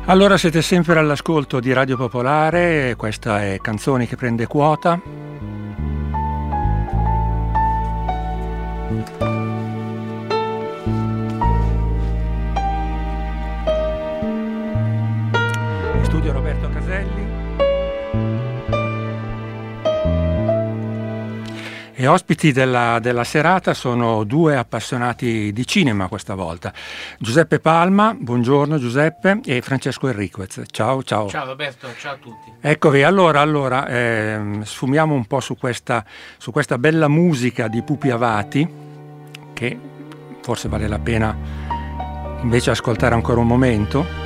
Allora siete sempre all'ascolto di Radio Popolare, questa è Canzoni che prende quota. In studio Roberto Caselli. E ospiti della serata sono due appassionati di cinema questa volta. Giuseppe Palma, buongiorno Giuseppe, e Francesco Enriquez. Ciao, ciao. Ciao Roberto, ciao a tutti. Eccovi, allora sfumiamo un po' su questa bella musica di Pupi Avati, che forse vale la pena invece ascoltare ancora un momento,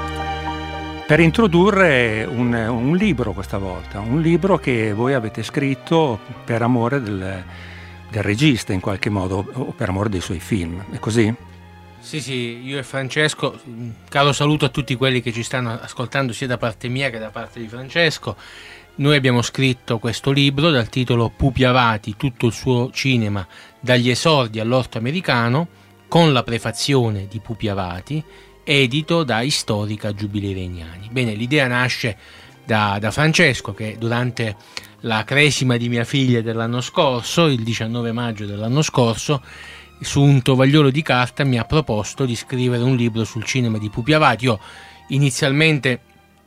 per introdurre un libro questa volta, un libro che voi avete scritto per amore del regista in qualche modo, o per amore dei suoi film, è così? Sì, io e Francesco, caro saluto a tutti quelli che ci stanno ascoltando sia da parte mia che da parte di Francesco. Noi abbiamo scritto questo libro dal titolo Pupi Avati, tutto il suo cinema, dagli esordi all'orto americano, con la prefazione di Pupi Avati, edito da Storica Giubilei Regnani. Bene, l'idea nasce da Francesco, che durante la cresima di mia figlia dell'anno scorso, il 19 maggio dell'anno scorso, su un tovagliolo di carta mi ha proposto di scrivere un libro sul cinema di Pupi Avati. Io inizialmente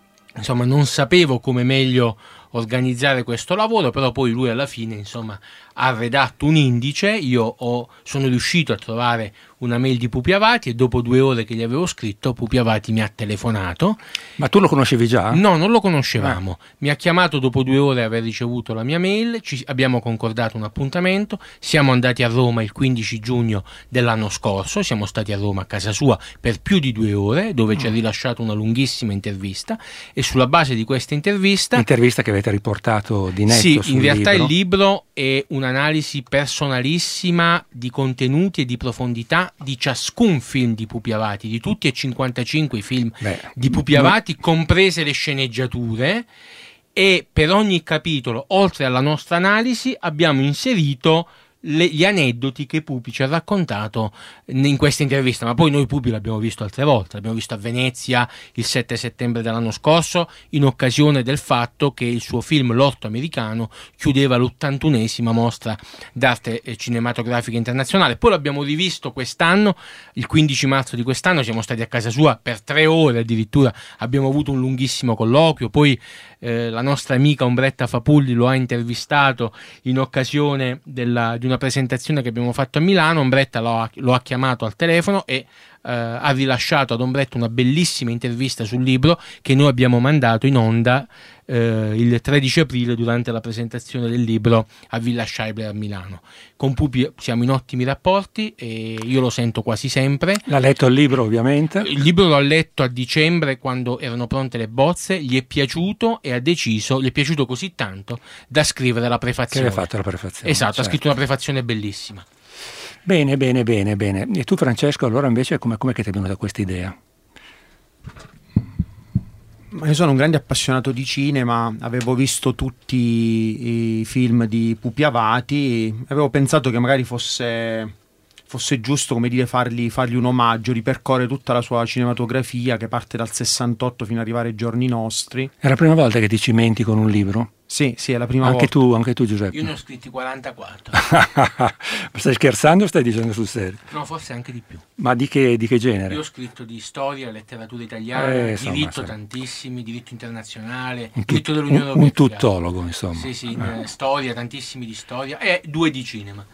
non sapevo come meglio organizzare questo lavoro, però poi lui alla fine ha redatto un indice. Io sono riuscito a trovare una mail di Pupi Avati e dopo 2 ore che gli avevo scritto Pupi Avati mi ha telefonato. Ma tu lo conoscevi già? No, non lo conoscevamo. Mi ha chiamato dopo 2 ore aver ricevuto la mia mail, abbiamo concordato un appuntamento, siamo andati a Roma il 15 giugno dell'anno scorso, siamo stati a Roma a casa sua per più di 2 ore, dove ci ha rilasciato una lunghissima intervista, e sulla base di questa intervista che avete riportato di netto sì, sul in realtà libro. Il libro è un'analisi personalissima di contenuti e di profondità di ciascun film di Pupi Avati, di tutti e 55 i film di Pupi Avati, comprese le sceneggiature, e per ogni capitolo, oltre alla nostra analisi, abbiamo inserito gli aneddoti che Pupi ci ha raccontato in questa intervista. Ma poi noi Pupi l'abbiamo visto altre volte, l'abbiamo visto a Venezia il 7 settembre dell'anno scorso, in occasione del fatto che il suo film L'orto americano chiudeva l'81esima mostra d'arte cinematografica internazionale. Poi l'abbiamo rivisto quest'anno, il 15 marzo di quest'anno, siamo stati a casa sua per 3 ore addirittura, abbiamo avuto un lunghissimo colloquio. Poi la nostra amica Ombretta Fapulli lo ha intervistato in occasione di una presentazione che abbiamo fatto a Milano. Ombretta lo ha chiamato al telefono e ha rilasciato ad Ombretta una bellissima intervista sul libro che noi abbiamo mandato in onda il 13 aprile durante la presentazione del libro a Villa Scheibler a Milano. Con Pupi siamo in ottimi rapporti e io lo sento quasi sempre. L'ha letto il libro, ovviamente? Il libro l'ho letto a dicembre, quando erano pronte le bozze, gli è piaciuto e gli è piaciuto così tanto da scrivere la prefazione. Che le ha fatto la prefazione? Esatto, certo. Ha scritto una prefazione bellissima. Bene. E tu Francesco, allora invece come che ti è venuta questa idea? Io sono un grande appassionato di cinema, avevo visto tutti i film di Pupi Avati, avevo pensato che magari fosse giusto, come dire, fargli un omaggio, ripercorrere tutta la sua cinematografia che parte dal 68 fino ad arrivare ai giorni nostri. È la prima volta che ti cimenti con un libro? Sì, è la prima volta. Anche tu Giuseppe? Io ne ho scritti 44. Stai scherzando o stai dicendo sul serio? No, forse anche di più. Ma di che genere? Io ho scritto di storia, letteratura italiana, diritto tantissimi, diritto internazionale, diritto dell'Unione Europea. Un tuttologo, insomma. Sì, storia, tantissimi di storia e 2 di cinema.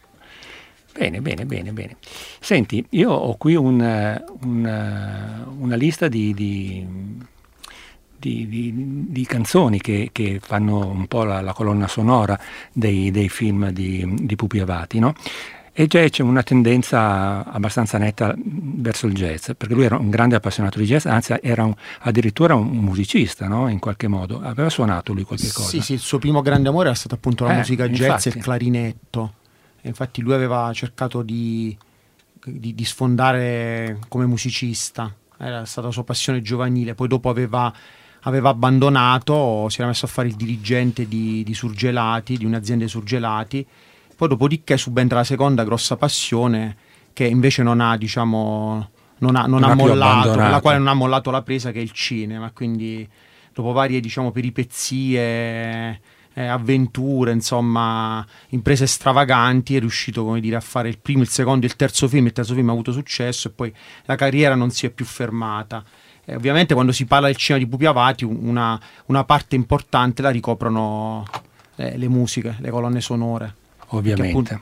Bene. Senti, io ho qui una lista di canzoni che fanno un po' la colonna sonora dei film di Pupi Avati, no? E già c'è una tendenza abbastanza netta verso il jazz, perché lui era un grande appassionato di jazz, anzi era addirittura un musicista, no? In qualche modo. Aveva suonato lui qualche cosa? Sì, il suo primo grande amore era stata appunto la musica jazz e il clarinetto. Infatti lui aveva cercato di sfondare come musicista, era stata la sua passione giovanile. Poi dopo aveva abbandonato, si era messo a fare il dirigente di surgelati, di un'azienda di surgelati. Poi dopodiché subentra la seconda grossa passione, che invece non ha non ha mollato, per la quale non ha mollato la presa, che è il cinema. Quindi dopo varie, diciamo, peripezie, avventure, insomma, imprese stravaganti, è riuscito, come dire, a fare il primo, il secondo e il terzo film. Il terzo film ha avuto successo e poi la carriera non si è più fermata. Ovviamente quando si parla del cinema di Pupi Avati una parte importante la ricoprono le musiche, le colonne sonore. Ovviamente.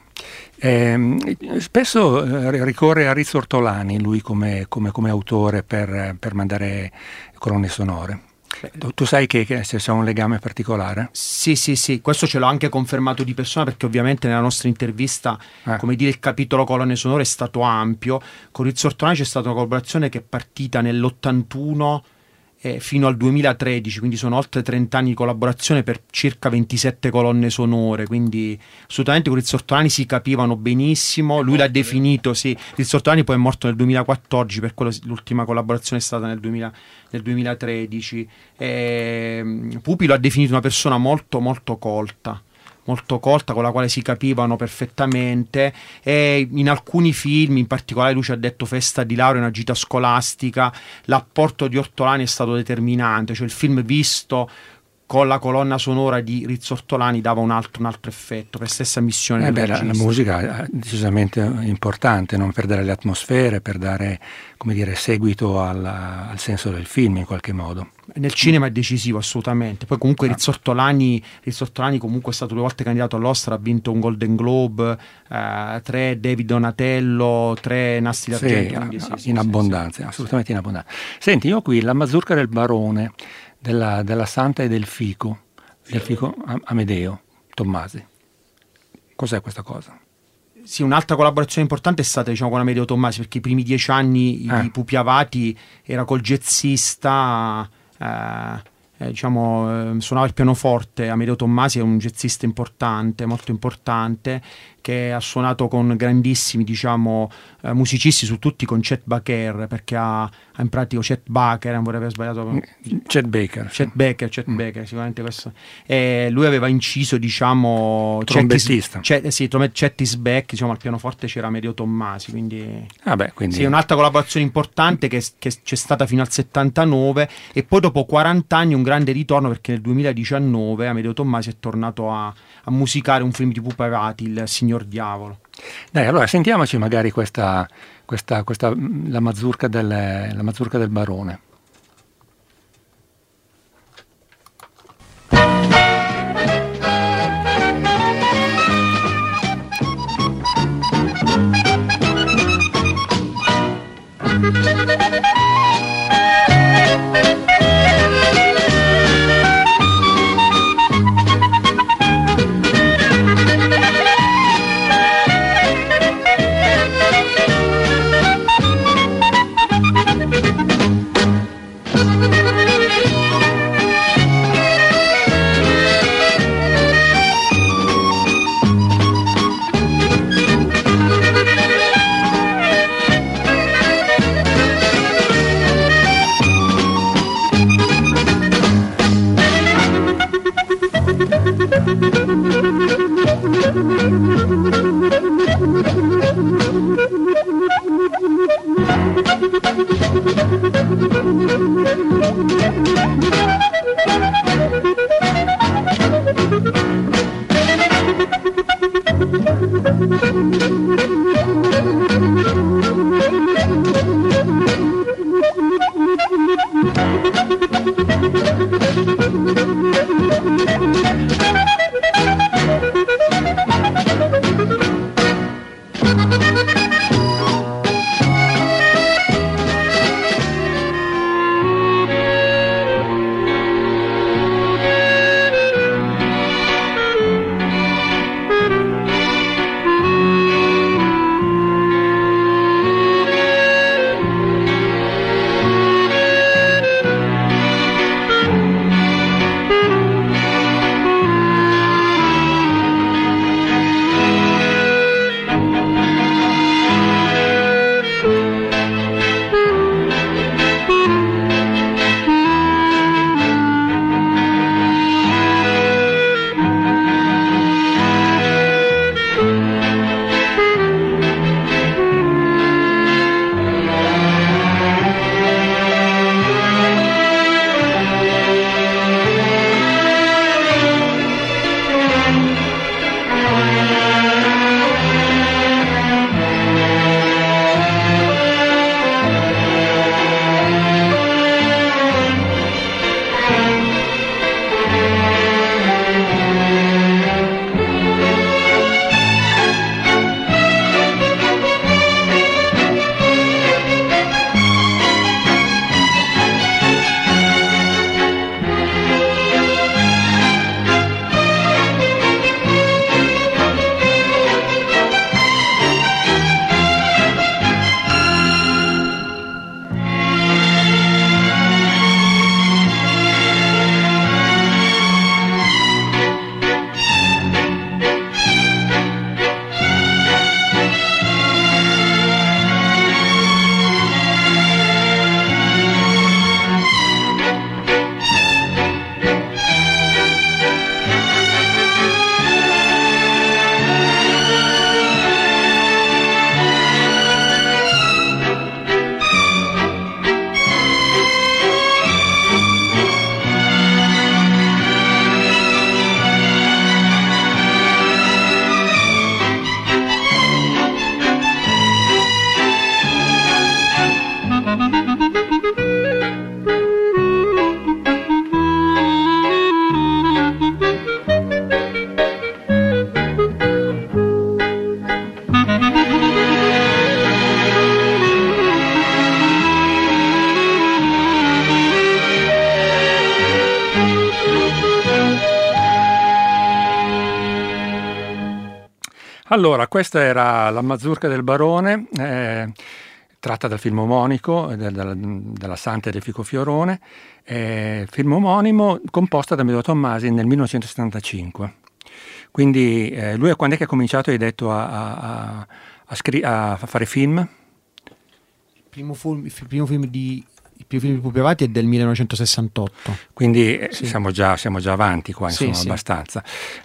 Spesso ricorre a Rizzo Ortolani, lui come autore per mandare colonne sonore. Tu sai che c'è un legame particolare? Sì, questo ce l'ho anche confermato di persona, perché ovviamente nella nostra intervista, come dire, il capitolo colonne sonore è stato ampio. Con Rizzo Ortolani c'è stata una collaborazione che è partita nell'81 fino al 2013, quindi sono oltre 30 anni di collaborazione per circa 27 colonne sonore, quindi assolutamente con Rizzo Ortolani si capivano benissimo. Lui l'ha definito, sì, Rizzo Ortolani poi è morto nel 2014, per quello l'ultima collaborazione è stata nel 2013. Pupi lo ha definito una persona molto molto colta, con la quale si capivano perfettamente, e in alcuni film, in particolare lui ci ha detto Festa di laurea, una gita scolastica, l'apporto di Ortolani è stato determinante, cioè il film visto con la colonna sonora di Rizzo Ortolani dava un altro effetto, per stessa missione. La musica è decisamente importante, non per dare le atmosfere, per dare, come dire, seguito al senso del film in qualche modo. Nel cinema è decisivo, assolutamente. Poi comunque Rizzo Ortolani comunque è stato 2 volte candidato all'Oscar, ha vinto un Golden Globe, 3 David Donatello, 3 Nastri d'Argento. In abbondanza, assolutamente in abbondanza. Senti, io ho qui la mazurka del Barone, della Santa e del Fico Amedeo Tommasi. Cos'è questa cosa? Sì, un'altra collaborazione importante è stata, diciamo, con Amedeo Tommasi, perché i primi 10 anni di Pupi Avati era col jazzista, suonava il pianoforte. Amedeo Tommasi è un jazzista importante, molto importante, che ha suonato con grandissimi, diciamo, musicisti, su tutti con Chet Baker, perché ha in pratica Chet Baker, non vorrei aver sbagliato. Chet Baker, sicuramente questo. Lui aveva inciso, diciamo, trombettista. Chet is Back, diciamo, al pianoforte c'era Amedeo Tommasi, quindi sì, è un'altra collaborazione importante che c'è stata fino al 79, e poi dopo 40 anni un grande ritorno, perché nel 2019 Amedeo Tommasi è tornato a musicare un film di Pupi Avati, Il Signor Diavolo. Dai, allora sentiamoci magari la mazurka del Barone. Allora, questa era La mazurka del barone, tratta dal film omonimo della Santa e del Fico Fiorone, film omonimo composta da Amedeo Tommasi nel 1975. Quindi lui quando è che ha cominciato, hai detto, a fare film? Il primo film di Pupi Avati è del 1968. Quindi siamo già avanti qua, insomma, abbastanza.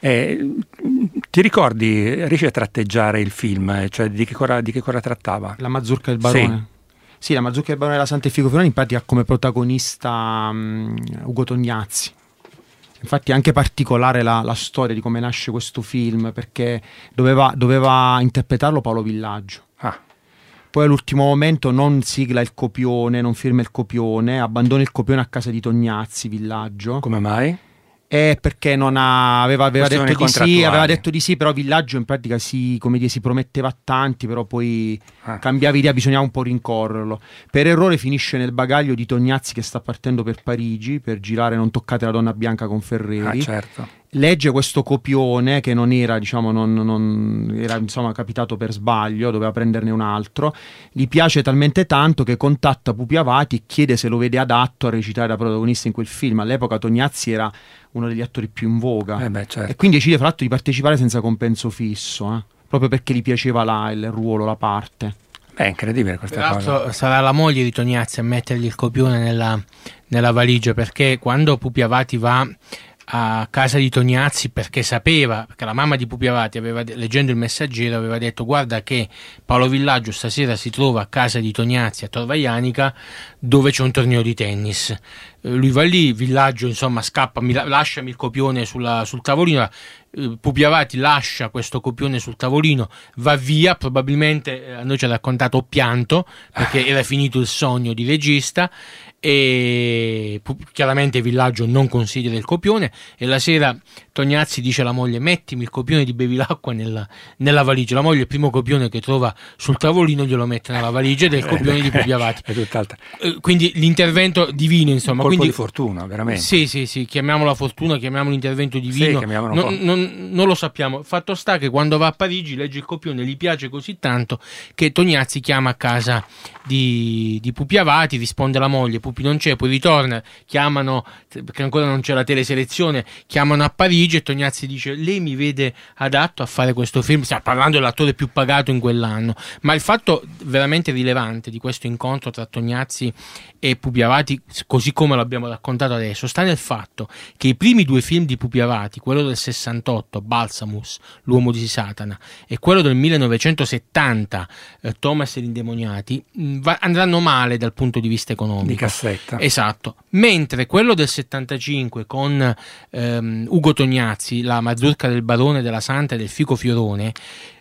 Ti ricordi, riesci a tratteggiare il film? Cioè di che cosa trattava? La mazurka del barone? Sì, La mazurka del barone della Santa e Fico Fiorone, in pratica ha come protagonista Ugo Tognazzi. Infatti è anche particolare la storia di come nasce questo film, perché doveva interpretarlo Paolo Villaggio. Poi all'ultimo momento non sigla il copione, non firma il copione, abbandona il copione a casa di Tognazzi, Villaggio. Come mai? Perché non aveva detto di sì, però Villaggio in pratica si prometteva a tanti, però poi cambiava idea, bisognava un po' rincorrerlo. Per errore finisce nel bagaglio di Tognazzi, che sta partendo per Parigi per girare Non toccate la donna bianca con Ferreri. Certo. Legge questo copione che non era, non era, insomma, capitato per sbaglio, doveva prenderne un altro. Gli piace talmente tanto che contatta Pupi Avati e chiede se lo vede adatto a recitare da protagonista in quel film. All'epoca Tognazzi era uno degli attori più in voga, certo. E quindi decide fra l'altro di partecipare senza compenso fisso, proprio perché gli piaceva il ruolo, la parte. È incredibile questa cosa. Sarà la moglie di Tognazzi a mettergli il copione nella valigia, perché quando Pupi Avati va a casa di Tognazzi, perché la mamma di Pupi Avati leggendo Il Messaggero aveva detto: guarda che Paolo Villaggio stasera si trova a casa di Tognazzi a Tor Vaianica, dove c'è un torneo di tennis. Lui va lì, Villaggio insomma scappa, lasciami il copione sul tavolino. Pupi Avati lascia questo copione sul tavolino, va via, probabilmente a noi ci ha raccontato ho pianto perché era finito il sogno di regista, e chiaramente Villaggio non considera il copione, e la sera Tognazzi dice alla moglie: mettimi il copione di Bevi l'acqua nella valigia. La moglie il primo copione che trova sul tavolino glielo mette nella valigia del copione di Pupi Avati. È tutt'altra. Quindi l'intervento divino, insomma, colpo di fortuna, veramente. Sì, chiamiamola fortuna, chiamiamolo intervento divino, non lo sappiamo. Fatto sta che quando va a Parigi legge il copione, gli piace così tanto che Tognazzi chiama a casa di Pupi Avati, risponde la moglie, Pupi non c'è, poi ritorna, chiamano, perché ancora non c'è la teleselezione, chiamano a Parigi e Tognazzi dice: lei mi vede adatto a fare questo film? Stiamo parlando dell'attore più pagato in quell'anno. Ma il fatto veramente rilevante di questo incontro tra Tognazzi e Pupi Avati, così come l'abbiamo raccontato adesso, sta nel fatto che i primi due film di Pupi Avati, quello del 68, Balsamus, l'uomo di Satana, e quello del 1970, Thomas e gli indemoniati, andranno male dal punto di vista economico. Di cassetta. Esatto. Mentre quello del 75 con Ugo Tognazzi, La mazurka del barone della Santa e del Fico Fiorone,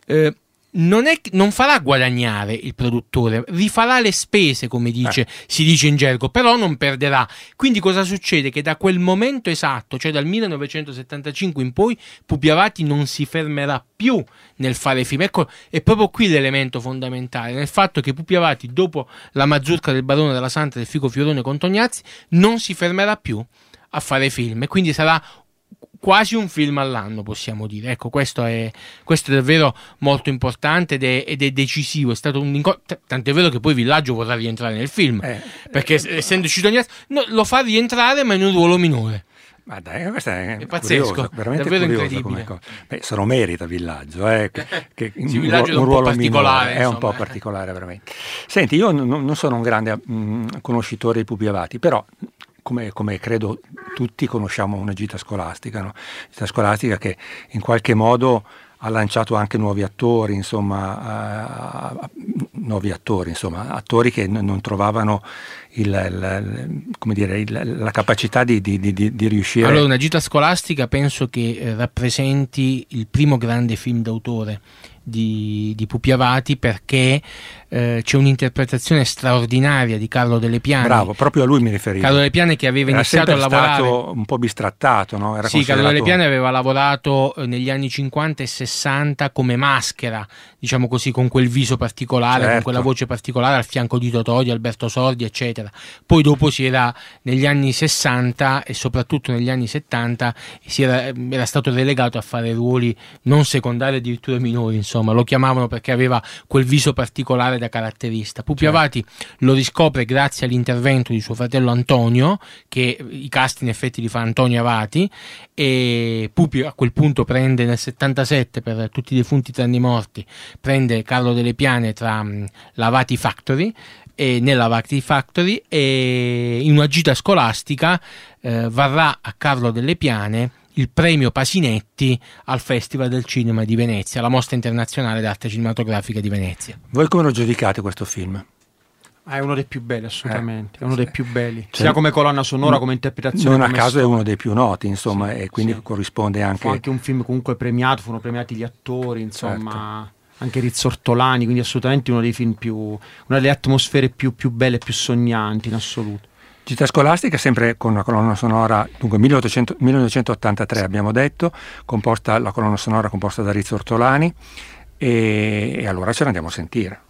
non farà guadagnare il produttore, rifarà le spese, come si dice in gergo, però non perderà. Quindi cosa succede? Che da quel momento esatto, cioè dal 1975 in poi, Pupi Avati non si fermerà più nel fare film. Ecco, è proprio qui l'elemento fondamentale, nel fatto che Pupi Avati, dopo La mazurka del barone della Santa e del Fico Fiorone con Tognazzi, non si fermerà più a fare film, e quindi sarà quasi un film all'anno, possiamo dire. Ecco, questo è davvero molto importante ed è decisivo. È stato tant'è vero che poi Villaggio vorrà rientrare nel film, perché essendoci Tognazzi lo fa rientrare, ma in un ruolo minore. Ma dai, questo è pazzesco, curioso, veramente davvero curioso incredibile. come cosa. Se lo merita Villaggio, che sì, Villaggio un ruolo particolare, è un po' particolare veramente. Senti, io non sono un grande conoscitore di Pupi Avati, però come credo tutti conosciamo una gita scolastica, no? Gita scolastica che in qualche modo ha lanciato anche nuovi attori, attori che non trovavano la capacità di riuscire. Allora, una gita scolastica penso che rappresenti il primo grande film d'autore di Pupi Avati, perché c'è un'interpretazione straordinaria di Carlo Delle Piane. Bravo, proprio a lui mi riferivo. Carlo Delle Piane che aveva iniziato a lavorare... Era stato un po' bistrattato, no? Era sì, Carlo Delle Piane aveva lavorato negli anni 50 e 60 come maschera, diciamo così, con quel viso particolare, certo, con quella voce particolare al fianco di Totò, di Alberto Sordi, eccetera. Poi dopo negli anni 60 e soprattutto negli anni 70 era stato relegato a fare ruoli non secondari, addirittura minori, insomma, lo chiamavano perché aveva quel viso particolare da caratterista. Pupi Avati lo riscopre grazie all'intervento di suo fratello Antonio, che i cast in effetti li fa Antonio Avati, e Pupi a quel punto prende nel 77, per Tutti i defunti tranne i morti, prende Carlo Delle Piane tra la Avati Factory, nella Avati Factory, e in una gita scolastica varrà a Carlo Delle Piane il premio Pasinetti al Festival del Cinema di Venezia, la mostra internazionale d'arte cinematografica di Venezia. Voi come lo giudicate questo film? È uno dei più belli, assolutamente, è uno dei più belli, sia come colonna sonora, come interpretazione. Non a caso è uno dei più noti, insomma, e quindi corrisponde anche... Fu anche un film comunque premiato, furono premiati gli attori, insomma, anche Rizzo Ortolani, quindi assolutamente uno dei film una delle atmosfere più belle, più sognanti in assoluto. Gita scolastica, sempre con una colonna sonora, dunque 1983 abbiamo detto, la colonna sonora composta da Rizzo Ortolani, e allora ce l'andiamo a sentire.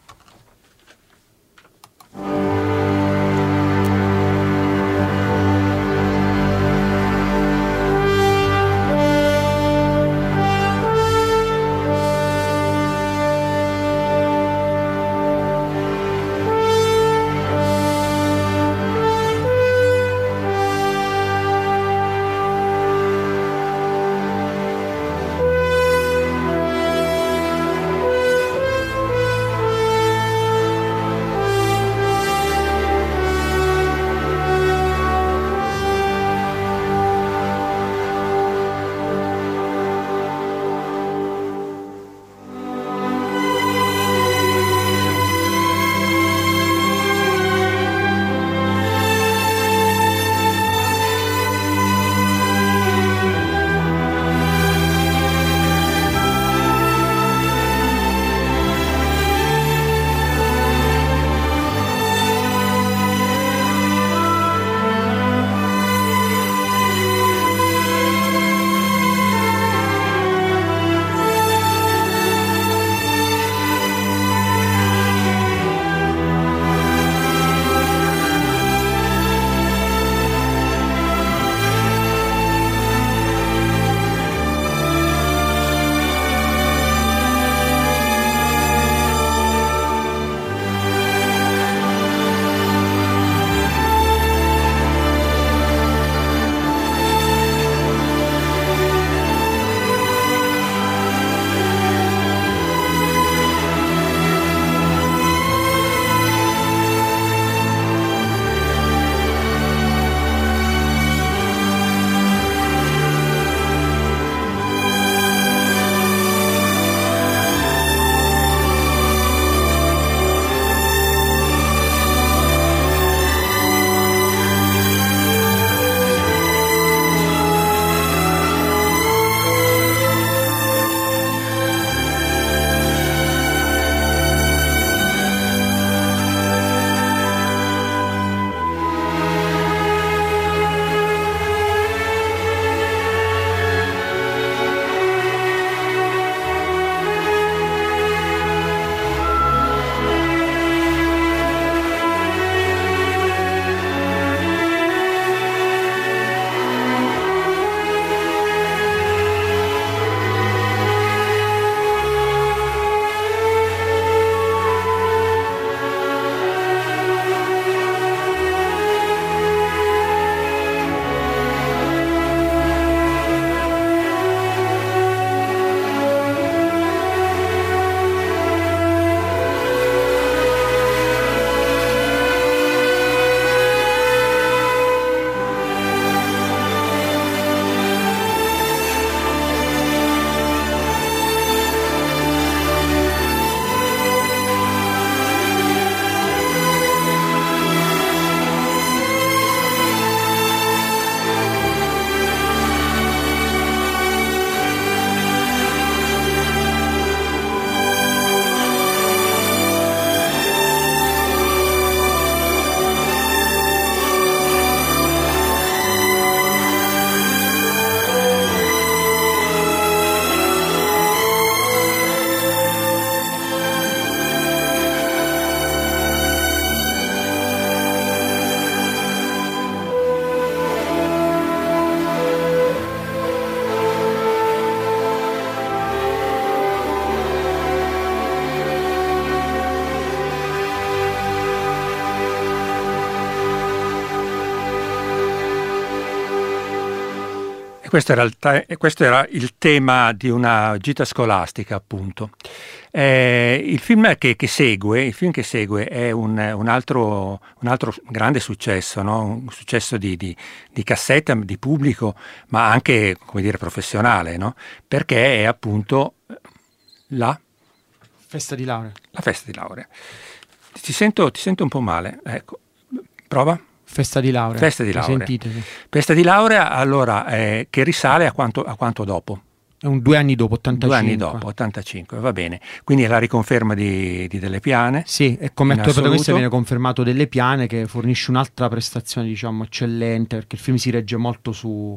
questo era il tema di una gita scolastica, appunto. Il film che segue è un altro grande successo, no? Un successo di cassetta, di pubblico, ma anche, come dire, professionale, no? Perché è appunto la festa di laurea. La festa di laurea. Ti sento un po' male, ecco. Prova. Festa di laurea. Festa di laurea. Sentite, sì. Festa di laurea, allora, che risale a quanto dopo? È 2 anni dopo, 85. 2 anni dopo, 85, va bene. Quindi è la riconferma di Delle Piane. Sì, e come attore protagonista assoluto. viene confermato Delle Piane, che fornisce un'altra prestazione, diciamo, eccellente, perché il film si regge molto su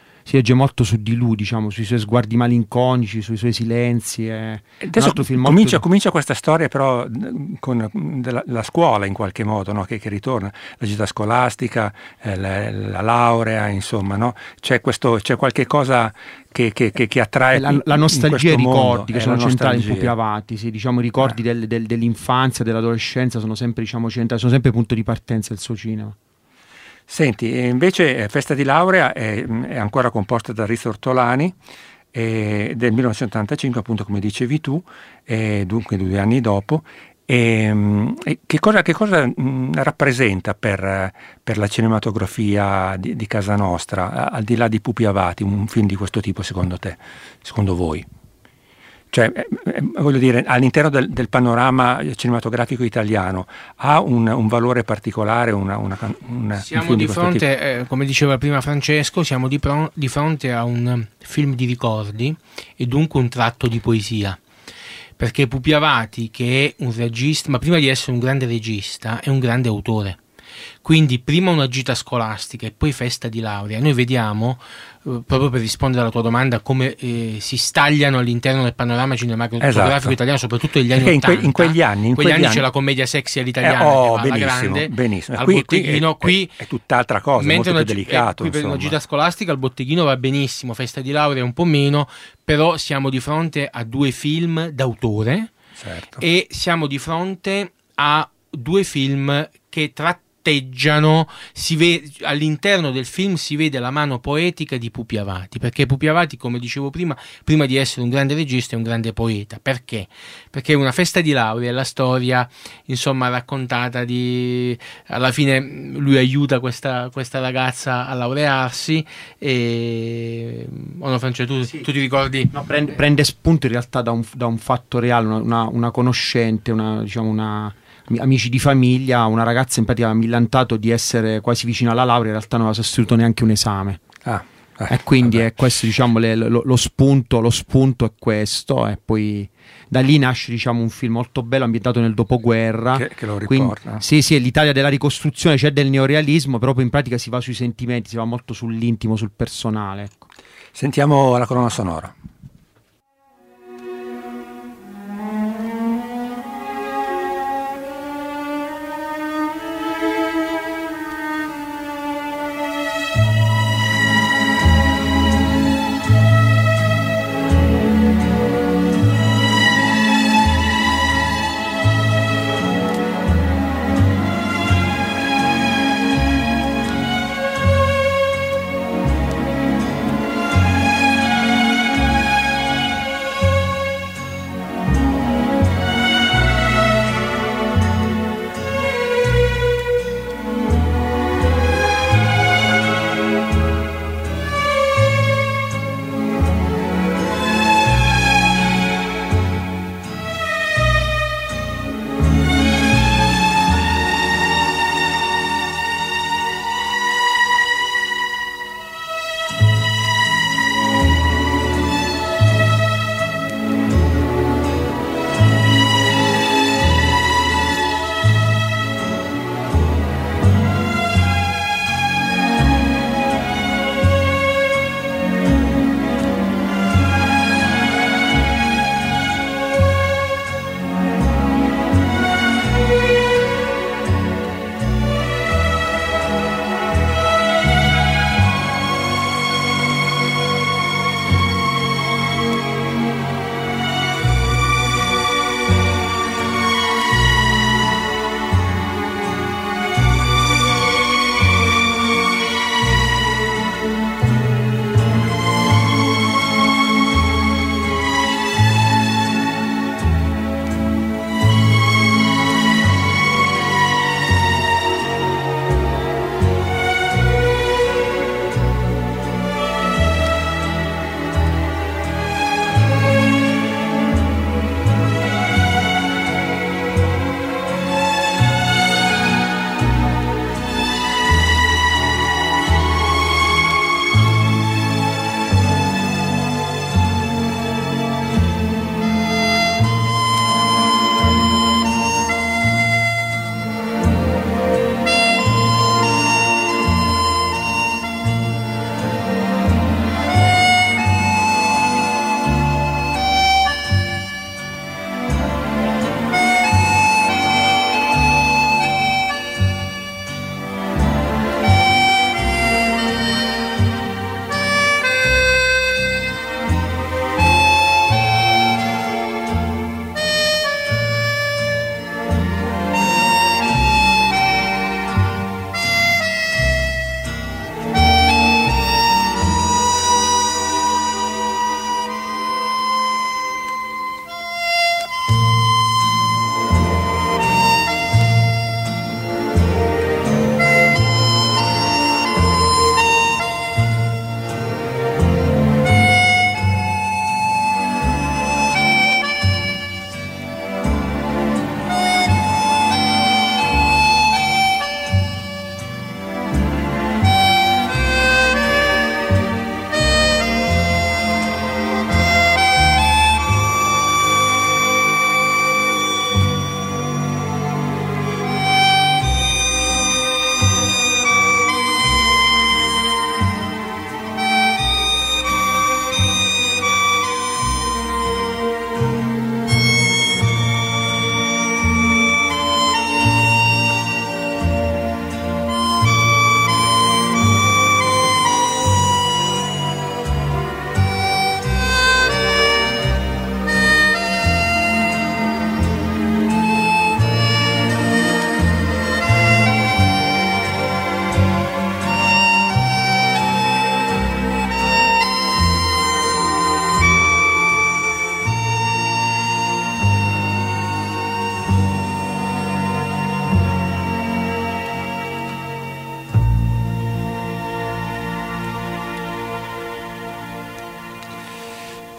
di lui, diciamo, sui suoi sguardi malinconici, sui suoi silenzi. Adesso comincia questa storia però con la scuola in qualche modo, no? che ritorna, la gita scolastica, la laurea, insomma, no? C'è qualche cosa che attrae la nostalgia e i ricordi che sono centrali in Pupi Avati, sì, diciamo, i ricordi dell'infanzia, dell'adolescenza sono sempre, diciamo, centrali, sono sempre punto di partenza del suo cinema. Senti, invece Festa di laurea è ancora composta da Rizzo Ortolani, del 1985, appunto, come dicevi tu, dunque 2 anni dopo. Che cosa rappresenta per la cinematografia di casa nostra, al di là di Pupi Avati, un film di questo tipo, secondo te, secondo voi? Cioè, voglio dire, all'interno del panorama cinematografico italiano ha un valore particolare, siamo di fronte, come diceva prima Francesco, siamo di fronte a un film di ricordi e dunque un tratto di poesia. Perché Pupi Avati, che è un regista, ma prima di essere un grande regista, è un grande autore. Quindi prima una gita scolastica e poi festa di laurea. Noi vediamo, proprio per rispondere alla tua domanda, come si stagliano all'interno del panorama cinematografico italiano, soprattutto negli anni 80. In quegli anni c'è la commedia sexy all'italiana, che va alla grande. Benissimo. Al botteghino qui è tutt'altra cosa, molto più delicato. Qui per una gita scolastica al botteghino va benissimo, festa di laurea un po' meno, però siamo di fronte a 2 film d'autore, certo. E siamo di fronte a 2 film che all'interno del film si vede la mano poetica di Pupi Avati, perché Pupi Avati, come dicevo prima di essere un grande regista è un grande poeta. Perché? Perché Una festa di laurea è la storia, insomma, raccontata alla fine lui aiuta questa ragazza a laurearsi e Francesco, tu ti ricordi? No, prende spunto in realtà da un fatto reale, una conoscente, amici di famiglia, una ragazza in pratica ha millantato di essere quasi vicina alla laurea, in realtà non aveva sostenuto neanche un esame. E quindi è questo, diciamo, lo spunto è questo, e poi da lì nasce, diciamo, un film molto bello ambientato nel dopoguerra, che lo riporta. Sì, è l'Italia della ricostruzione, c'è del neorealismo, però poi in pratica si va sui sentimenti, si va molto sull'intimo, sul personale, ecco. Sentiamo la colonna sonora.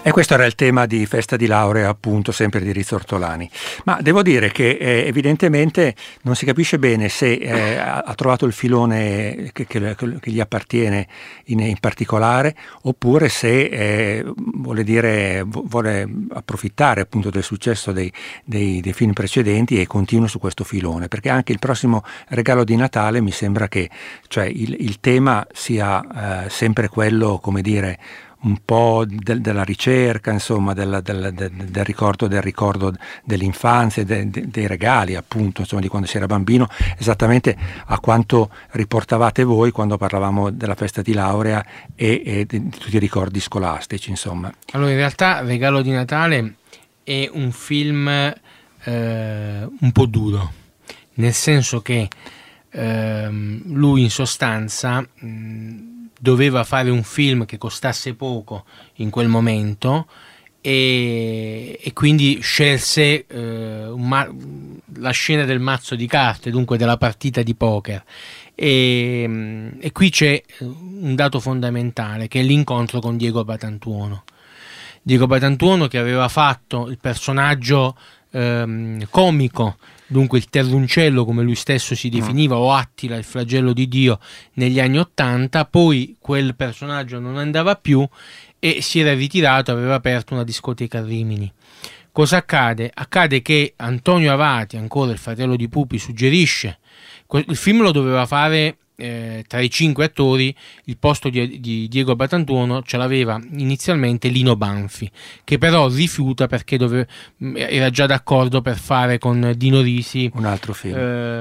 E questo era il tema di Festa di Laurea, appunto, sempre di Riz Ortolani. Ma devo dire che evidentemente non si capisce bene se ha trovato il filone che gli appartiene in particolare, oppure se vuole approfittare appunto del successo dei film precedenti e continua su questo filone, perché anche il prossimo regalo di Natale mi sembra che, cioè, il tema sia sempre quello, come dire, un po' della ricerca, insomma, del ricordo dell'infanzia, dei regali, appunto, insomma, di quando si era bambino, esattamente a quanto riportavate voi quando parlavamo della festa di laurea e di tutti i ricordi scolastici, insomma. Allora, in realtà Regalo di Natale è un film un po' duro, nel senso che lui in sostanza doveva fare un film che costasse poco in quel momento e quindi scelse la scena del mazzo di carte, dunque della partita di poker, e qui c'è un dato fondamentale, che è l'incontro con Diego Batantuono, che aveva fatto il personaggio comico, dunque il terruncello, come lui stesso si definiva, o Attila, il flagello di Dio, negli anni '80. Poi quel personaggio non andava più e si era ritirato, aveva aperto una discoteca a Rimini. Cosa accade? Accade che Antonio Avati, ancora il fratello di Pupi, suggerisce, il film lo doveva fare tra i 5 attori, il posto di Diego Batantuono ce l'aveva inizialmente Lino Banfi, che però rifiuta perché era già d'accordo per fare con Dino Risi un altro film,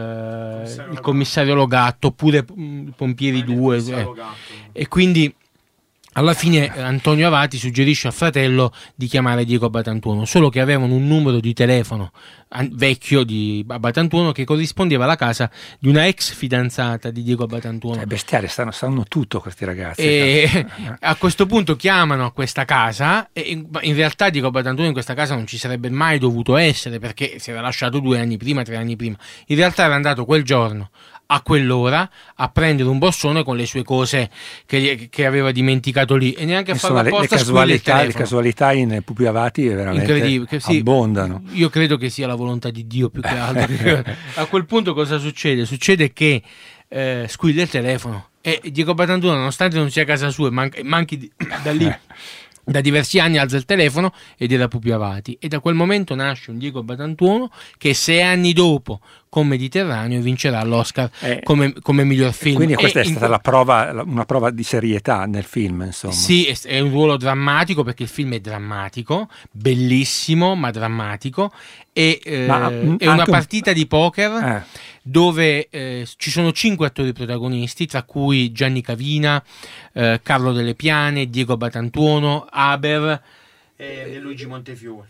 il commissario Logatto, oppure Pompieri 2, e quindi alla fine Antonio Avati suggerisce al fratello di chiamare Diego Batantuono, solo che avevano un numero di telefono vecchio di Batantuono che corrispondeva alla casa di una ex fidanzata di Diego Batantuono. È bestiale, sanno tutto questi ragazzi. E a questo punto chiamano a questa casa e in realtà Diego Batantuono in questa casa non ci sarebbe mai dovuto essere, perché si era lasciato 2 anni prima, 3 anni prima. In realtà era andato quel giorno a quell'ora a prendere un borsone con le sue cose che aveva dimenticato lì, e neanche a farlo apposta. Le casualità in Pupi Avati veramente abbondano. Io credo che sia la volontà di Dio più che altro. A quel punto cosa succede? Succede che squilla il telefono e Diego Batantuono, nonostante non sia a casa sua e manchi da lì da diversi anni, alza il telefono ed era Pupi Avati, e da quel momento nasce un Diego Batantuono che 6 anni dopo con Mediterraneo vincerà l'Oscar come miglior film. Quindi questa è stata una prova di serietà nel film, insomma. Sì, è un ruolo drammatico, perché il film è drammatico, bellissimo ma drammatico, è una partita di poker dove ci sono 5 attori protagonisti, tra cui Gianni Cavina, Carlo Delle Piane, Diego Batantuono, Aber e Luigi Montefiore.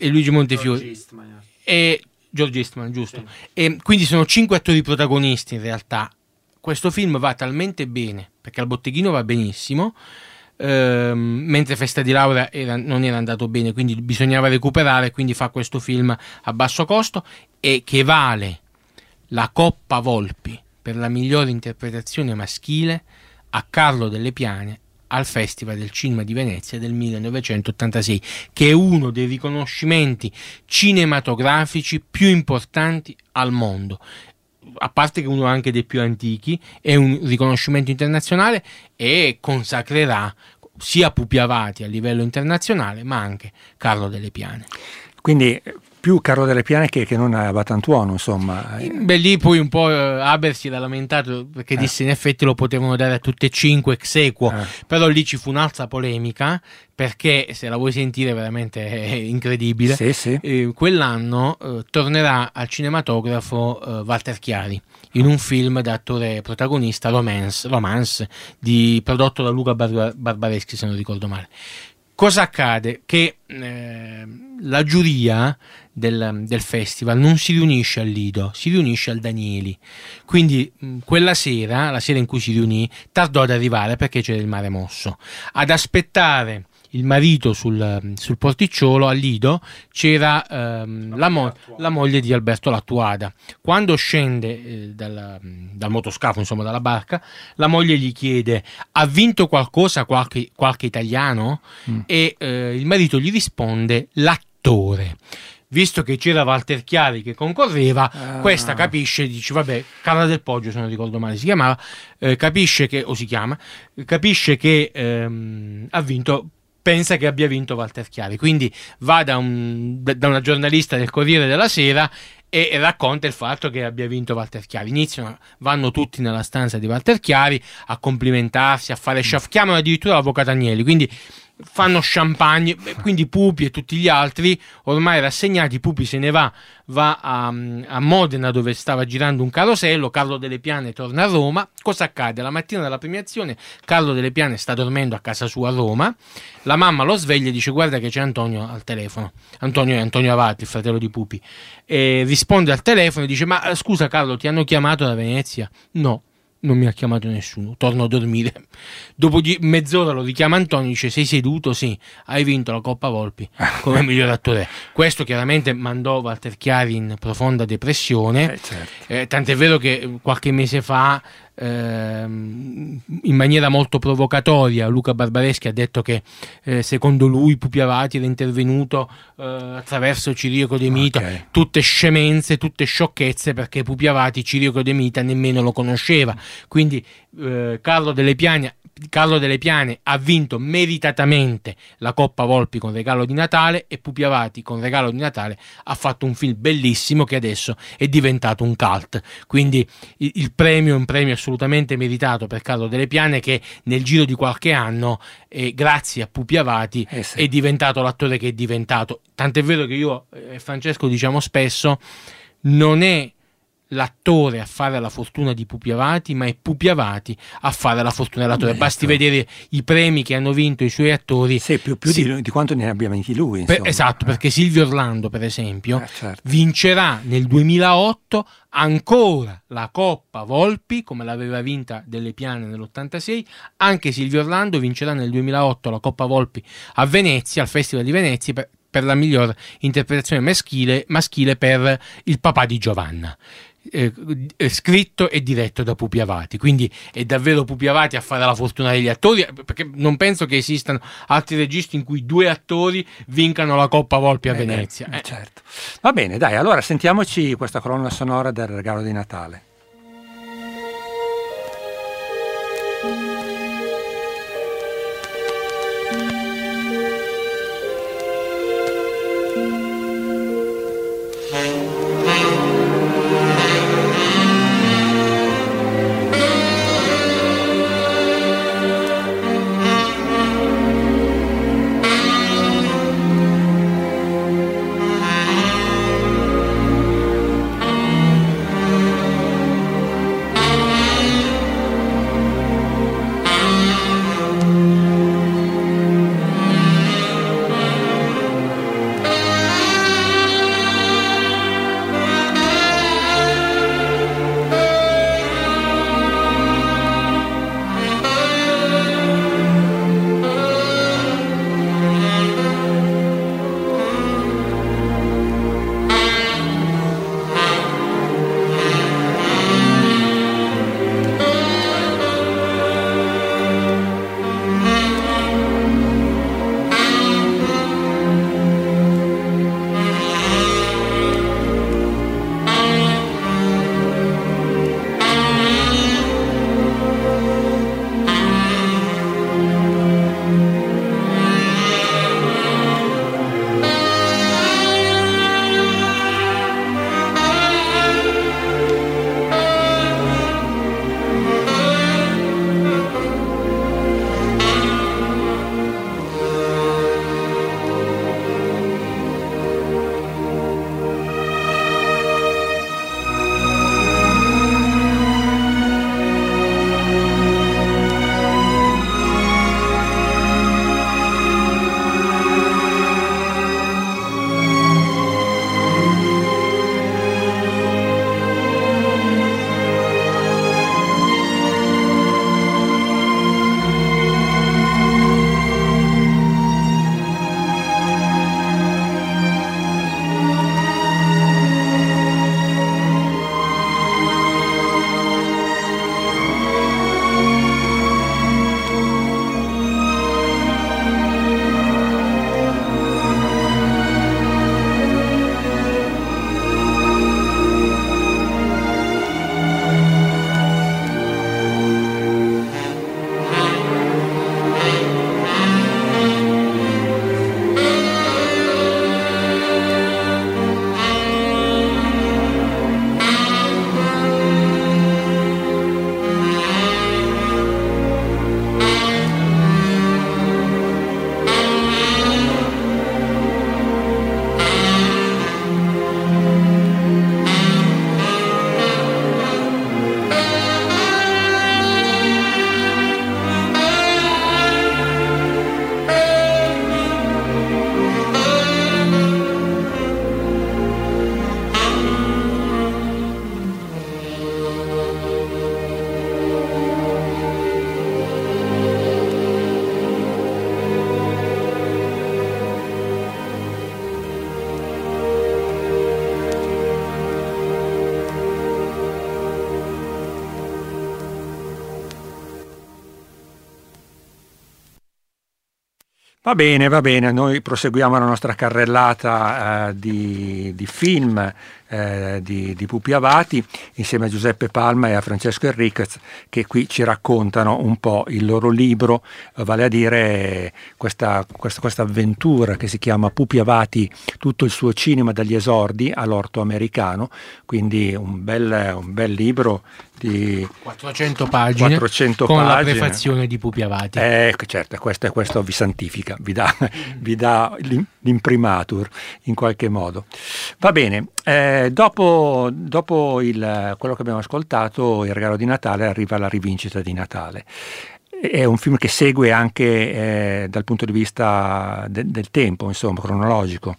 E George Eastman, giusto. Sì. E quindi sono 5 attori protagonisti in realtà. Questo film va talmente bene, perché al botteghino va benissimo, mentre Festa di Laurea non era andato bene, quindi bisognava recuperare, quindi fa questo film a basso costo, e che vale la Coppa Volpi per la migliore interpretazione maschile a Carlo Delle Piane al Festival del Cinema di Venezia del 1986, che è uno dei riconoscimenti cinematografici più importanti al mondo, a parte che uno anche dei più antichi, è un riconoscimento internazionale e consacrerà sia Pupi Avati a livello internazionale, ma anche Carlo Delle Piane. Quindi più Carlo Delle Piane che non a Batantuono, insomma. Beh, lì poi un po' Haber si era lamentato perché disse in effetti lo potevano dare a tutte e 5 ex aequo, però lì ci fu un'altra polemica, perché se la vuoi sentire veramente è incredibile. Sì. Quell'anno tornerà al cinematografo Walter Chiari in un film da attore protagonista, Romance, prodotto da Luca Barbareschi, se non ricordo male. Cosa accade? Che la giuria del festival non si riunisce al Lido, si riunisce al Danieli. Quindi quella sera, la sera in cui si riunì, tardò ad arrivare perché c'era il mare mosso. Ad aspettare il marito sul porticciolo al Lido c'era la moglie di Alberto Lattuada. Quando scende dal motoscafo, insomma dalla barca, la moglie gli chiede: ha vinto qualcosa qualche italiano? E il marito gli risponde: l'attore. Visto che c'era Walter Chiari che concorreva, questa capisce, dice vabbè, Carla Del Poggio, se non ricordo male si chiamava, capisce che ha vinto, pensa che abbia vinto Walter Chiari, quindi va da una giornalista del Corriere della Sera e racconta il fatto che abbia vinto Walter Chiari. Vanno tutti nella stanza di Walter Chiari a complimentarsi, a fare chiamano addirittura l'avvocato Agnelli, quindi fanno champagne, quindi Pupi e tutti gli altri ormai rassegnati. Pupi se ne va a Modena, dove stava girando un carosello. Carlo Delle Piane torna a Roma. Cosa accade? La mattina della premiazione Carlo Delle Piane sta dormendo a casa sua a Roma, la mamma lo sveglia e dice: guarda che c'è Antonio al telefono. Antonio è Antonio Avarti, il fratello di Pupi, e risponde al telefono e dice: ma scusa Carlo, ti hanno chiamato da Venezia? No, non mi ha chiamato nessuno, torno a dormire. Dopo mezz'ora lo richiama Antonio e dice: sei seduto? Sì. Hai vinto la Coppa Volpi come miglior attore. Questo chiaramente mandò Walter Chiari in profonda depressione, certo. Tant'è vero che qualche mese fa, in maniera molto provocatoria, Luca Barbareschi ha detto che secondo lui Pupi Avati era intervenuto attraverso Ciriaco De Mita. Tutte scemenze, tutte sciocchezze, perché Pupi Avati Ciriaco De Mita nemmeno lo conosceva. Quindi Carlo Delle Piane ha vinto meritatamente la Coppa Volpi con Regalo di Natale, e Pupi Avati con Regalo di Natale ha fatto un film bellissimo che adesso è diventato un cult. Quindi il premio è un premio assolutamente meritato per Carlo Delle Piane, che nel giro di qualche anno, grazie a Pupi Avati, è diventato l'attore che è diventato. Tant'è vero che io e Francesco diciamo spesso: non è l'attore a fare la fortuna di Pupi Avati, ma è Pupi Avati a fare la fortuna dell'attore. Basti vedere i premi che hanno vinto i suoi attori. Sì, più di quanto ne abbia vinti lui. Esatto, perché Silvio Orlando, per esempio, vincerà nel 2008 ancora la Coppa Volpi, come l'aveva vinta Delle Piane nell'86. Anche Silvio Orlando vincerà nel 2008 la Coppa Volpi a Venezia, al Festival di Venezia, per la miglior interpretazione maschile per Il papà di Giovanna. Scritto e diretto da Pupi Avati. Quindi è davvero Pupi Avati a fare la fortuna degli attori, perché non penso che esistano altri registi in cui due attori vincano la Coppa Volpi a Venezia. Certo. Va bene, dai, allora sentiamoci questa colonna sonora del Regalo di Natale. Va bene, noi proseguiamo la nostra carrellata di film di Pupi Avati insieme a Giuseppe Palma e a Francesco Enriquez, che qui ci raccontano un po' il loro libro, vale a dire questa avventura che si chiama Pupi Avati, tutto il suo cinema dagli esordi all'orto americano, quindi un bel libro di 400 pagine con la prefazione di Pupi Avati. Certo, questo vi santifica, vi dà l'imprimatur in qualche modo. Va bene, dopo quello che abbiamo ascoltato, Il regalo di Natale, arriva La rivincita di Natale. È un film che segue anche dal punto di vista del tempo, insomma, cronologico.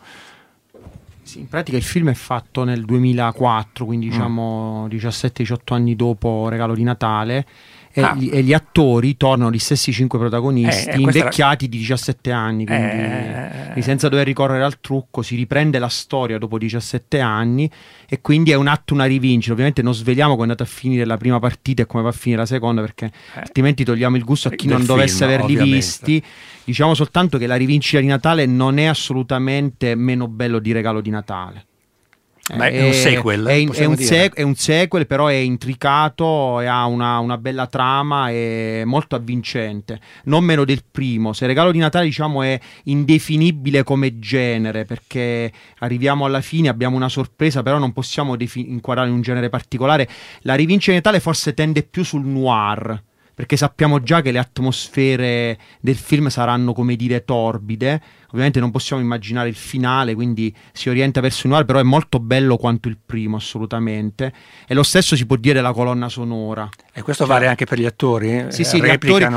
Sì, in pratica il film è fatto nel 2004, quindi diciamo 17-18 anni dopo Regalo di Natale, e gli attori tornano, gli stessi 5 protagonisti, invecchiati di 17 anni, quindi senza dover ricorrere al trucco si riprende la storia dopo 17 anni, e quindi è un atto, una rivincita. Ovviamente non sveliamo come è andata a finire la prima partita e come va a finire la seconda, perché altrimenti togliamo il gusto a chi non dovesse averli visti. Diciamo soltanto che La rivincita di Natale non è assolutamente meno bello di Regalo di Natale. Ma è un sequel, è un sequel, però è intricato e ha una bella trama, è molto avvincente, non meno del primo. Se Regalo di Natale, diciamo, è indefinibile come genere, perché arriviamo alla fine, abbiamo una sorpresa, però non possiamo inquadrare in un genere particolare. La rivincita di Natale forse tende più sul noir, perché sappiamo già che le atmosfere del film saranno, come dire, torbide. Ovviamente non possiamo immaginare il finale, quindi si orienta verso il noir, però è molto bello quanto il primo, assolutamente. E lo stesso si può dire della colonna sonora. E questo vale anche per gli attori? Sì, gli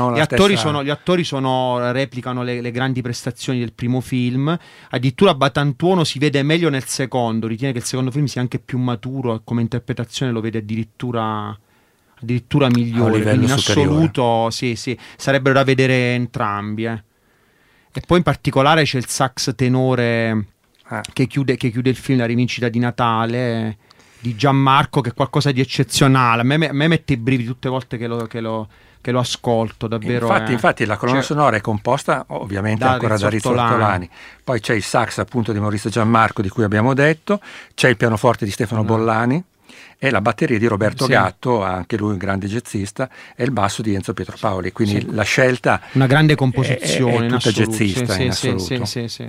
attori replicano le grandi prestazioni del primo film. Addirittura Batantuono si vede meglio nel secondo, ritiene che il secondo film sia anche più maturo e come interpretazione lo vede addirittura migliore, quindi in assoluto sì, sarebbero da vedere entrambi. E poi in particolare c'è il sax tenore che chiude il film La rivincita di Natale, di Gianmarco, che è qualcosa di eccezionale. A me mette i brividi tutte le volte che lo ascolto, davvero. Infatti la colonna sonora è composta ovviamente ancora da Rizzortolani. Poi c'è il sax appunto di Maurizio Gianmarco, di cui abbiamo detto, c'è il pianoforte di Stefano Bollani e la batteria di Roberto Gatto, anche lui un grande jazzista, e il basso di Enzo Pietropaoli, quindi la scelta, una grande composizione, è tutta jazzista in assoluto. Sì.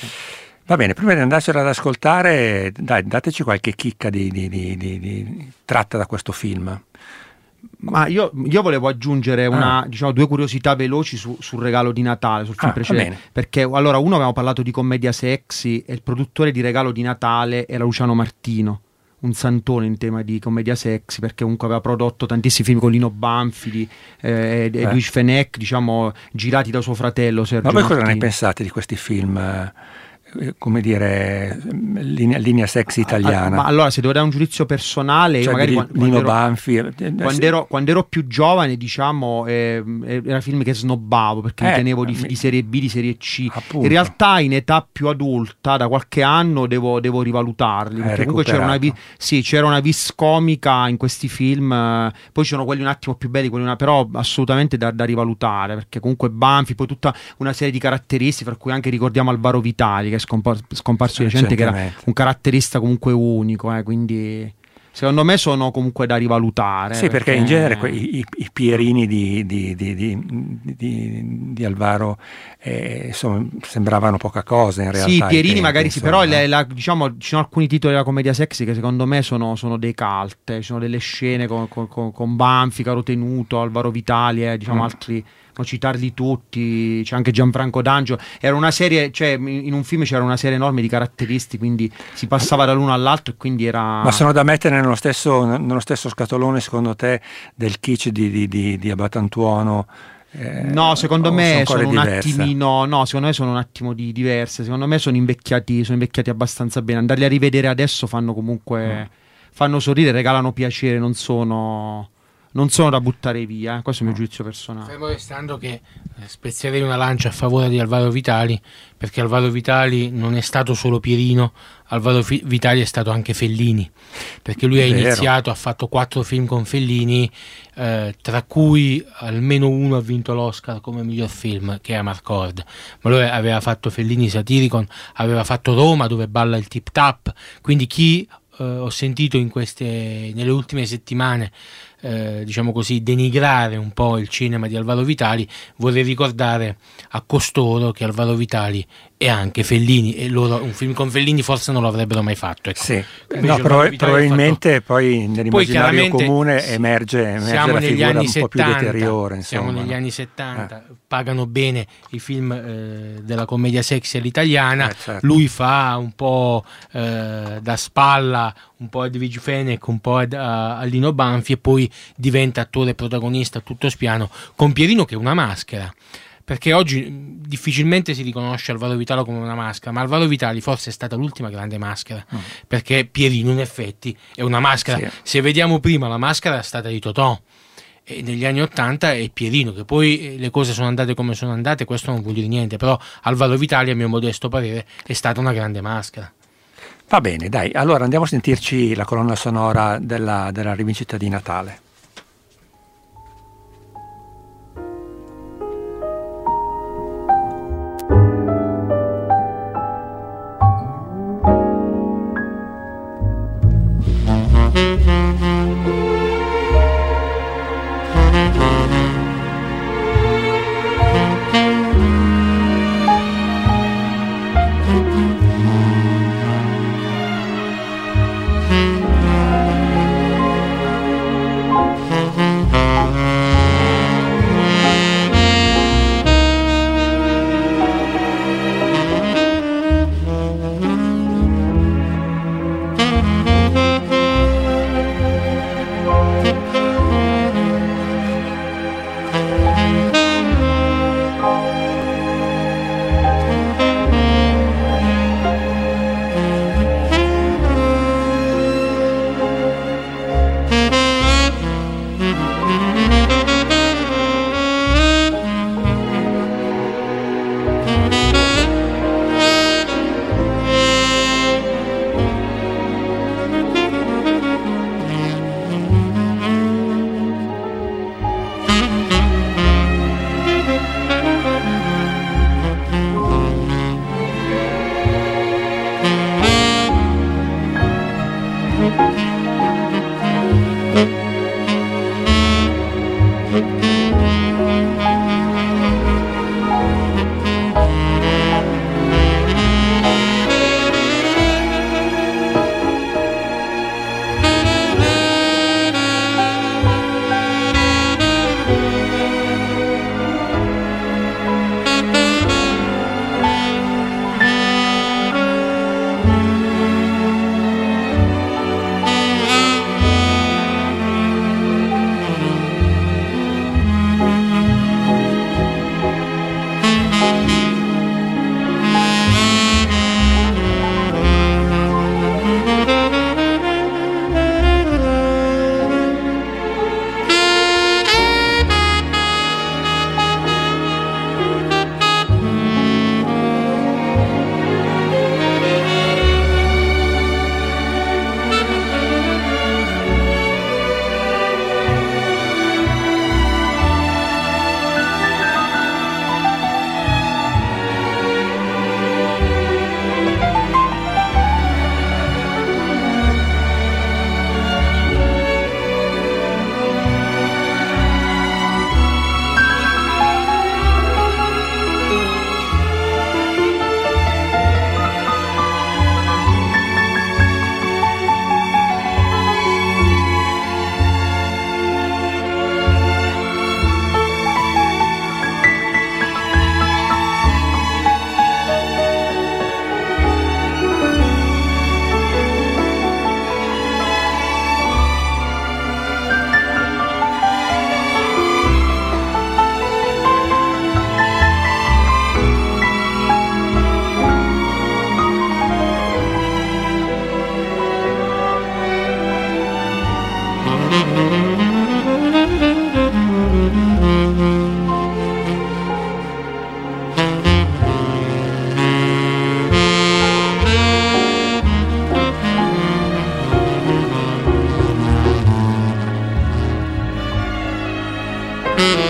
Va bene, prima di andarcela ad ascoltare, dai, dateci qualche chicca tratta da questo film. Ma io volevo aggiungere due curiosità veloci sul Regalo di Natale, sul film precedente, perché allora uno, avevamo parlato di commedia sexy e il produttore di Regalo di Natale era Luciano Martino, un santone in tema di commedia sexy, perché comunque aveva prodotto tantissimi film con Lino Banfi e Luis Fenech, diciamo, girati da suo fratello Sergio Ma voi Martino. cosa ne pensate di questi film? Come dire, linea sexy italiana? Ma allora, se devo dare un giudizio personale, cioè, magari quando ero più giovane, diciamo, era film che snobbavo, perché li tenevo di serie B, di serie C. Appunto. In realtà in età più adulta, da qualche anno, devo rivalutarli, perché comunque c'era una vis comica in questi film. Poi ci sono quelli un attimo più belli, però assolutamente da rivalutare, perché comunque Banfi, poi tutta una serie di caratteristiche, per cui anche ricordiamo Alvaro Vitali, che è scomparso recente, che era un caratterista comunque unico, quindi secondo me sono comunque da rivalutare. Sì, perché in genere i Pierini di Alvaro insomma, sembravano poca cosa in realtà. Sì, Pierini magari sì, però diciamo, ci sono alcuni titoli della commedia sexy che secondo me sono dei cult. Ci sono delle scene con Banfi, Caro Tenuto, Alvaro Vitali, diciamo altri, non citarli tutti, c'è anche Gianfranco D'Angelo. Era una serie, cioè in un film c'era una serie enorme di caratteristiche, quindi si passava dall'uno all'altro e quindi era... Ma sono da mettere nello stesso scatolone, secondo te, del kitsch di Abbatantuono? No, secondo me sono un attimino, secondo me sono un attimo diverse. Secondo me sono invecchiati abbastanza bene. Andarli a rivedere adesso fanno comunque fanno sorridere, regalano piacere, non sono non sono da buttare via, questo è il mio giudizio personale. Fermo restando che spezzerei una lancia a favore di Alvaro Vitali, perché Alvaro Vitali non è stato solo Pierino, Alvaro Vitali è stato anche Fellini, perché lui ha iniziato, ha fatto 4 film con Fellini, tra cui almeno uno ha vinto l'Oscar come miglior film, che è Amarcord, ma lui aveva fatto Fellini Satyricon, aveva fatto Roma dove balla il Tip Tap, quindi chi ho sentito nelle ultime settimane diciamo così, denigrare un po' il cinema di Alvaro Vitali, vorrei ricordare a costoro che Alvaro Vitali è anche Fellini, e loro un film con Fellini forse non lo avrebbero mai fatto, ecco. Sì. No, probabilmente poi nell'immaginario comune emerge siamo la negli figura anni un 70, po' più deteriore, insomma, siamo negli anni 70, pagano bene i film della commedia sexy all'italiana, certo. Lui fa un po' da spalla, un po' a Edwige Fenech, un po' a Lino Banfi, e poi diventa attore protagonista tutto spiano con Pierino, che è una maschera, perché oggi difficilmente si riconosce Alvaro Vitali come una maschera, ma Alvaro Vitali forse è stata l'ultima grande maschera, perché Pierino in effetti è una maschera. Sì. Se vediamo prima, la maschera è stata di Totò, e negli anni '80 è Pierino, che poi le cose sono andate come sono andate, questo non vuol dire niente, però Alvaro Vitali, a mio modesto parere, è stata una grande maschera. Va bene, dai, allora andiamo a sentirci la colonna sonora della rivincita di Natale.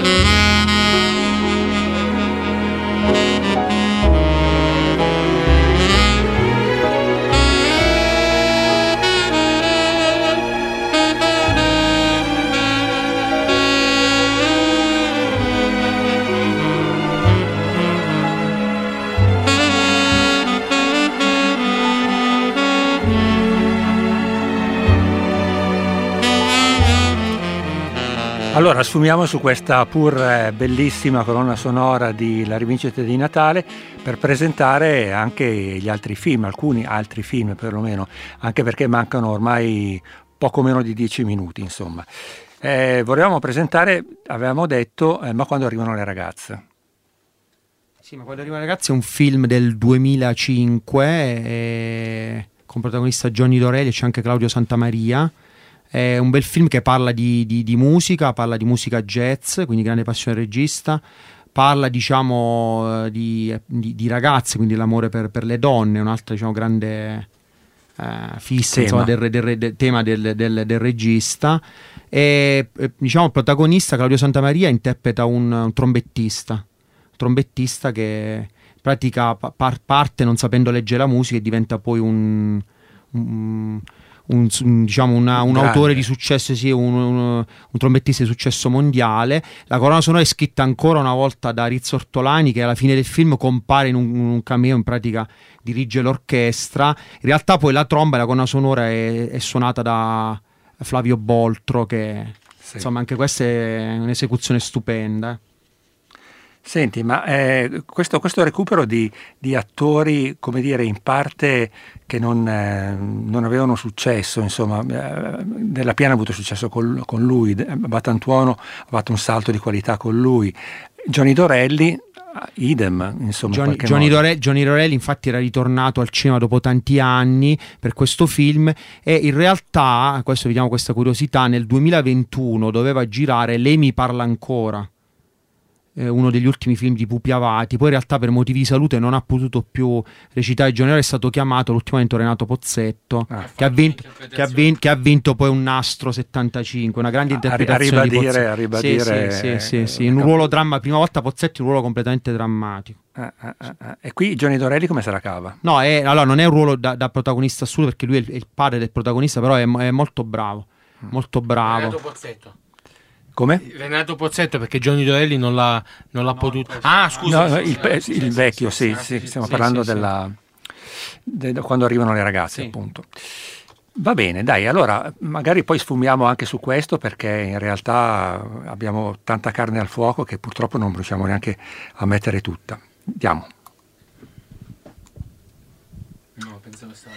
Allora, sfumiamo su questa pur bellissima colonna sonora di La rivincita di Natale per presentare anche gli altri film, alcuni altri film perlomeno, anche perché mancano ormai poco meno di 10 minuti, insomma. Volevamo presentare, avevamo detto, Ma quando arrivano le ragazze. Sì, Ma quando arrivano le ragazze è un film del 2005 con protagonista Johnny Dorelli e c'è anche Claudio Santamaria. È un bel film che parla di musica, parla di musica jazz, quindi grande passione del regista, parla diciamo di ragazze, quindi l'amore per le donne, un'altra diciamo grande fissa insomma, tema del regista. E diciamo il protagonista Claudio Santamaria interpreta un trombettista che in pratica parte non sapendo leggere la musica e diventa poi un autore di successo, sì, un trombettista di successo mondiale. La colonna sonora è scritta ancora una volta da Rizzo Ortolani, che alla fine del film compare in un cameo, in pratica dirige l'orchestra. In realtà poi la tromba e la colonna sonora è suonata da Flavio Boltro, che sì. Insomma anche questa è un'esecuzione stupenda. Senti, ma questo recupero di attori, come dire, in parte che non avevano successo, insomma, Della Piana ha avuto successo con lui, Batantuono ha fatto un salto di qualità con lui, Johnny Dorelli, idem, insomma. Johnny Dorelli infatti era ritornato al cinema dopo tanti anni per questo film e in realtà, questo vediamo questa curiosità, nel 2021 doveva girare Lei mi parla ancora, uno degli ultimi film di Pupi Avati. Poi in realtà per motivi di salute non ha potuto più recitare. Giornale è stato chiamato l'ultimamente Renato Pozzetto, che ha vinto poi un Nastro 75, una grande interpretazione di Pozzetto. A ribadire sì, in un ruolo prima volta Pozzetto in un ruolo completamente drammatico. E qui Johnny Dorelli come se la cava? No, allora non è un ruolo da protagonista assoluto, perché lui è il padre del protagonista, però è molto bravo, molto bravo. Renato Pozzetto. Come? Renato Pozzetto, perché Johnny Dorelli non l'ha potuto. Ah, scusa. No, il vecchio, sì, stiamo parlando quando arrivano le ragazze, appunto. Va bene, dai, allora magari poi sfumiamo anche su questo, perché in realtà abbiamo tanta carne al fuoco che purtroppo non riusciamo neanche a mettere tutta. Andiamo. No, pensavo stavo.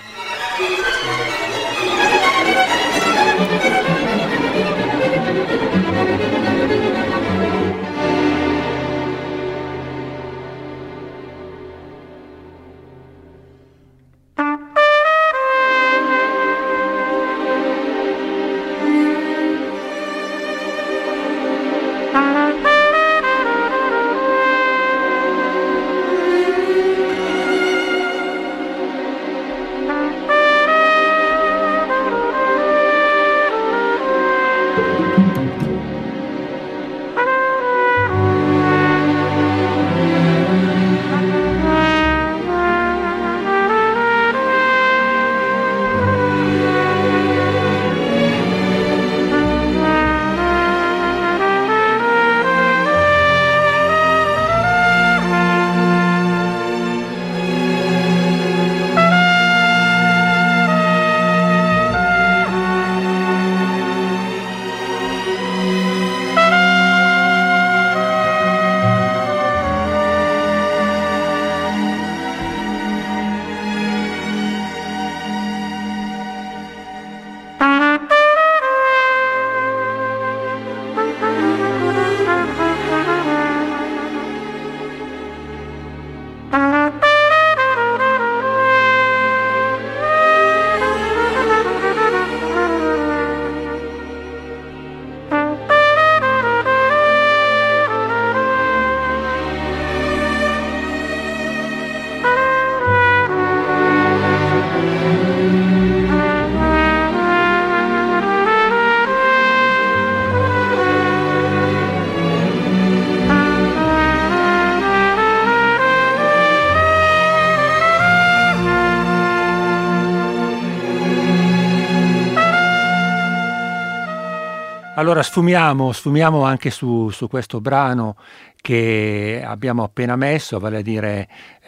Allora sfumiamo anche su questo brano che abbiamo appena messo, vale a dire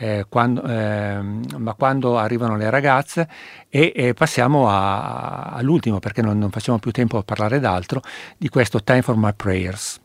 ma quando arrivano le ragazze, e passiamo all'ultimo, perché non facciamo più tempo a parlare d'altro, di questo Time for My Prayers.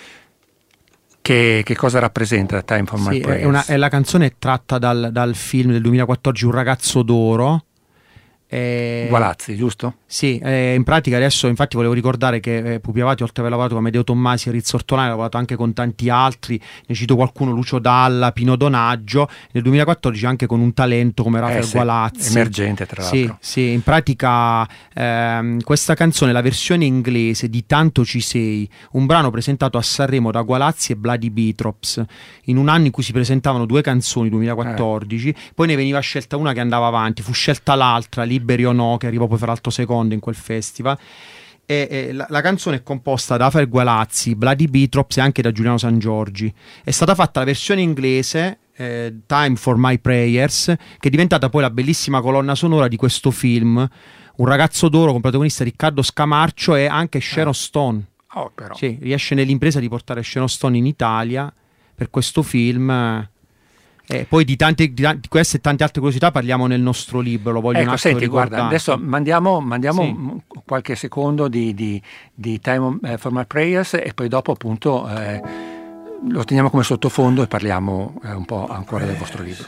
Che cosa rappresenta Time for My Prayers? È la canzone tratta dal film del 2014 Un ragazzo d'oro. Gualazzi, giusto? Sì, in pratica adesso infatti volevo ricordare che Pupi Avati, oltre ad aver lavorato con Amedeo Tommasi e Rizzo Ortolani, ha lavorato anche con tanti altri, ne cito qualcuno: Lucio Dalla, Pino Donaggio, nel 2014 anche con un talento come Rafael Gualazzi, emergente tra l'altro. Sì, in pratica questa canzone, la versione inglese di Tanto ci sei, un brano presentato a Sanremo da Gualazzi e Bloody Beatrops, in un anno in cui si presentavano due canzoni, 2014, poi ne veniva scelta una che andava avanti, fu scelta l'altra, Liberi o no, che arrivò poi fra l'altro secondo in quel festival. La canzone è composta da Rafael Gualazzi, Bloody Beatrops e anche da Giuliano Sangiorgi. È stata fatta la versione inglese, Time for My Prayers, che è diventata poi la bellissima colonna sonora di questo film, Un ragazzo d'oro, con protagonista Riccardo Scamarcio e anche Sharon Stone. Però. Sì, riesce nell'impresa di portare Sharon Stone in Italia per questo film. Poi di queste e tante altre curiosità parliamo nel nostro libro, lo voglio senti, ricordare. Guarda, adesso mandiamo qualche secondo di Time for My Prayers, e poi dopo appunto lo teniamo come sottofondo e parliamo un po' ancora del vostro libro.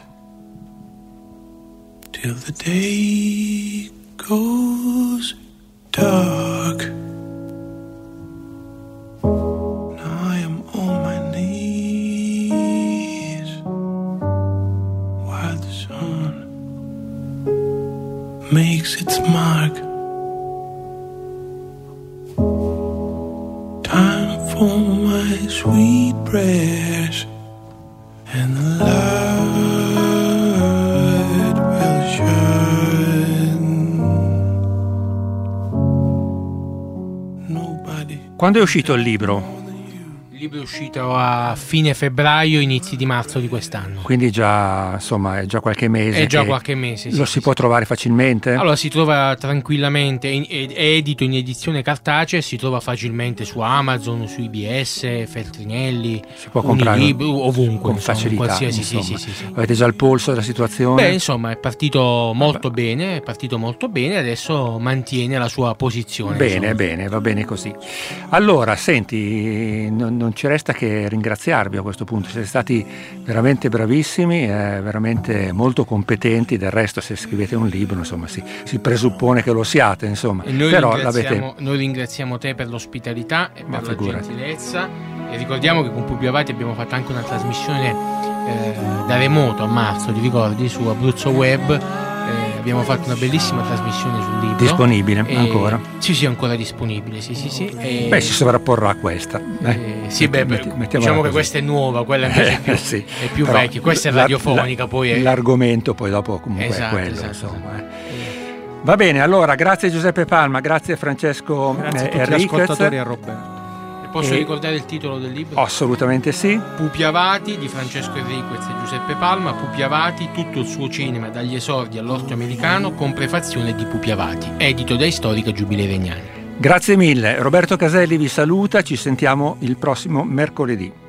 Till the day goes dark, I am on my knees while the sun makes its mark. Time for my sweet prayers, and the light will shine. Nobody. Quando è uscito il libro? Il libro è uscito a fine febbraio, inizi di marzo di quest'anno. Quindi già, insomma, è già qualche mese. È già qualche mese, sì. Lo si può trovare facilmente? Allora, si trova tranquillamente, è edito in edizione cartacea, si trova facilmente su Amazon, su IBS, Feltrinelli, si può comprare ovunque, con facilità. Qualsiasi, sì. Avete già il polso della situazione? Beh, insomma, è partito molto bene, adesso mantiene la sua posizione. Bene, va bene così. Allora, senti, non ci resta che ringraziarvi a questo punto, siete stati veramente bravissimi, veramente molto competenti. Del resto, se scrivete un libro, insomma, si presuppone che lo siate, insomma. E noi però noi ringraziamo te per l'ospitalità e per la gentilezza, e ricordiamo che con Pupi Avati abbiamo fatto anche una trasmissione da remoto a marzo, ti ricordi, su Abruzzo Web. Abbiamo fatto una bellissima trasmissione sul libro. Disponibile ancora? Sì, ancora disponibile, sì. Si sovrapporrà a questa. Diciamo che questa è nuova, quella invece è più vecchia. Questa è radiofonica, poi l'argomento poi dopo comunque è quello, insomma. Va bene, allora grazie Giuseppe Palma, grazie Francesco Enriquez. Grazie a tutti gli ascoltatori e a Roberto. Posso ricordare il titolo del libro? Assolutamente sì. Pupi Avati di Francesco Enriquez e Giuseppe Palma. Pupi Avati, tutto il suo cinema dagli esordi all'orto americano, con prefazione di Pupi Avati, edito da Storica Giubilei Regnani. Grazie mille, Roberto Caselli vi saluta, ci sentiamo il prossimo mercoledì.